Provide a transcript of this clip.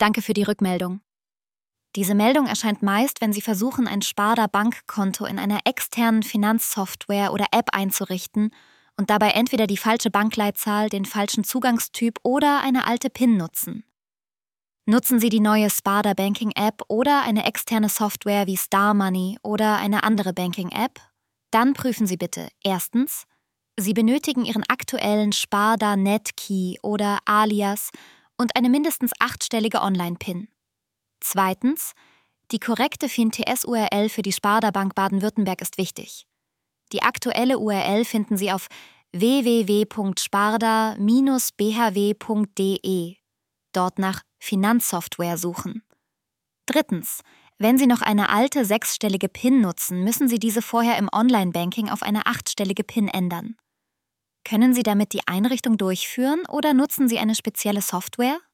Danke für die Rückmeldung. Diese Meldung erscheint meist, wenn Sie versuchen, ein Sparda-Bankkonto in einer externen Finanzsoftware oder App einzurichten und dabei entweder die falsche Bankleitzahl, den falschen Zugangstyp oder eine alte PIN nutzen. Nutzen Sie die neue Sparda Banking App oder eine externe Software wie Star Money oder eine andere Banking App? Dann prüfen Sie bitte erstens, Sie benötigen Ihren aktuellen Sparda Netkey oder Alias und eine mindestens 8-stellige Online-PIN. Zweitens, die korrekte FinTS-URL für die Sparda Bank Baden-Württemberg ist wichtig. Die aktuelle URL finden Sie auf www.sparda-bhw.de. Dort nach Finanzsoftware suchen. Drittens, wenn Sie noch eine alte 6-stellige PIN nutzen, müssen Sie diese vorher im Online-Banking auf eine 8-stellige PIN ändern. Können Sie damit die Einrichtung durchführen oder nutzen Sie eine spezielle Software?